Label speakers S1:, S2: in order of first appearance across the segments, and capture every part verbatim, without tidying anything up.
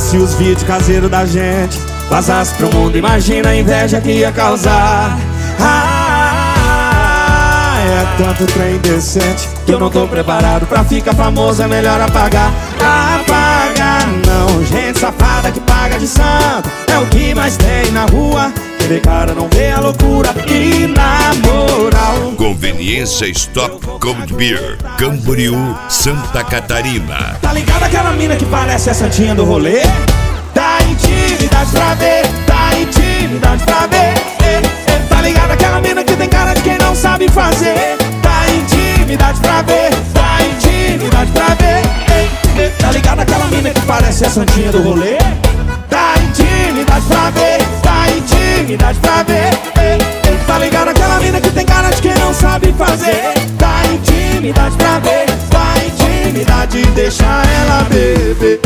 S1: Se os vídeos caseiros da gente vazasse pro mundo, imagina a inveja que ia causar. Ah, é tanto trem indecente que eu não tô preparado pra ficar famoso, é melhor apagar. Apagar não, gente safada que paga de santo é o que mais tem na rua. Quem vê cara não vê a loucura. E na moral,
S2: Conveniência Stop Cold Beer, Camboriú, Santa Catarina.
S1: tá ligado aquela mina que parece a santinha do rolê? Dá intimidade pra ver, dá intimidade pra ver. eh, eh, Tá ligado aquela mina que tem cara de quem não sabe fazer? Dá intimidade pra ver, dá intimidade pra ver. eh, eh, Tá ligado aquela mina que parece a santinha do rolê? Dá intimidade pra ver, dá intimidade pra ver. eh, eh, Tá ligado aquela mina que tem cara de quem não sabe fazer? Dá intimidade pra ver, dá intimidade, deixa ela beber.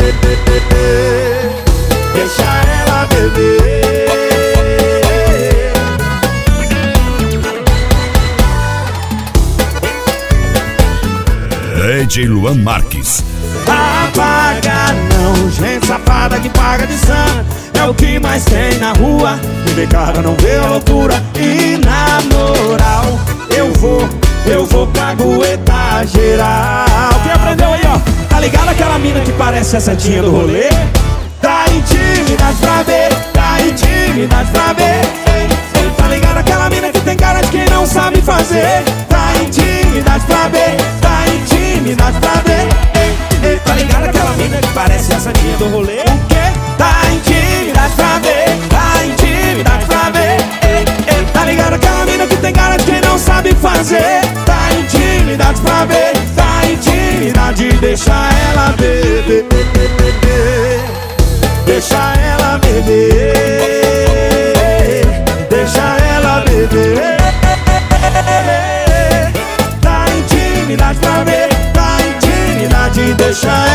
S1: Deixa ela beber.
S2: D J Luan Marques.
S1: Apaga não, gente safada que paga de santo é o que mais tem na rua. Quem vê cara não vê a loucura. E na moral, eu vou, eu vou caguetar geral. Quem aprendeu aí, ó? Tá ligado aquela mina que parece a santinha do rolê? Dá intimidade pra ver, dá intimidade pra ver. ei, ei, Tá ligado aquela mina que tem cara de quem não sabe fazer? Dá intimidade pra ver, dá intimidade pra ver. ei, ei, Tá ligado aquela mina que parece a santinha do rolê? O quê? Dá intimidade pra ver, dá intimidade pra ver. ei, ei, Tá ligado aquela mina que tem cara de quem não sabe fazer? Dá intimidade pra ver, dá intimidade, deixa ela beber. Deixa ela beber, deixa ela beber. Dá intimidade pra ver, dá intimidade, deixa